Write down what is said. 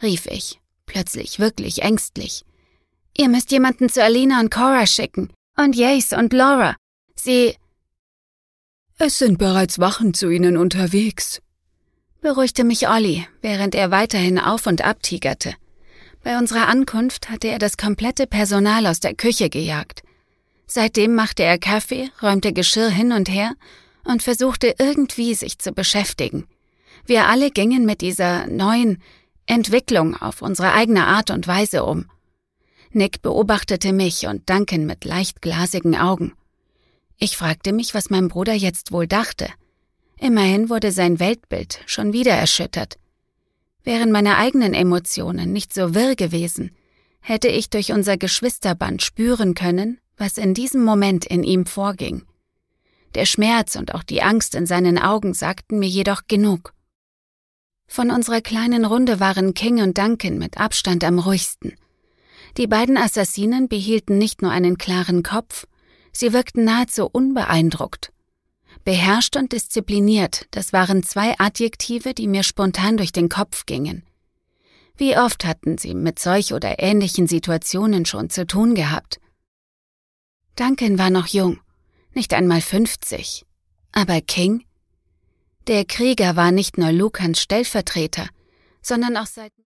rief ich, plötzlich wirklich ängstlich. »Ihr müsst jemanden zu Alina und Cora schicken. Und Jace und Laura. Sie...« »Es sind bereits Wachen zu ihnen unterwegs«, beruhigte mich Olli, während er weiterhin auf und ab tigerte. Bei unserer Ankunft hatte er das komplette Personal aus der Küche gejagt. Seitdem machte er Kaffee, räumte Geschirr hin und her und versuchte irgendwie, sich zu beschäftigen. Wir alle gingen mit dieser neuen Entwicklung auf unsere eigene Art und Weise um. Nick beobachtete mich und Duncan mit leicht glasigen Augen. Ich fragte mich, was mein Bruder jetzt wohl dachte. Immerhin wurde sein Weltbild schon wieder erschüttert. Wären meine eigenen Emotionen nicht so wirr gewesen, hätte ich durch unser Geschwisterband spüren können, was in diesem Moment in ihm vorging. Der Schmerz und auch die Angst in seinen Augen sagten mir jedoch genug. Von unserer kleinen Runde waren King und Duncan mit Abstand am ruhigsten. Die beiden Assassinen behielten nicht nur einen klaren Kopf, sie wirkten nahezu unbeeindruckt. Beherrscht und diszipliniert, das waren 2 Adjektive, die mir spontan durch den Kopf gingen. Wie oft hatten sie mit solch oder ähnlichen Situationen schon zu tun gehabt? Duncan war noch jung, nicht einmal 50. Aber King? Der Krieger war nicht nur Lucans Stellvertreter, sondern auch seit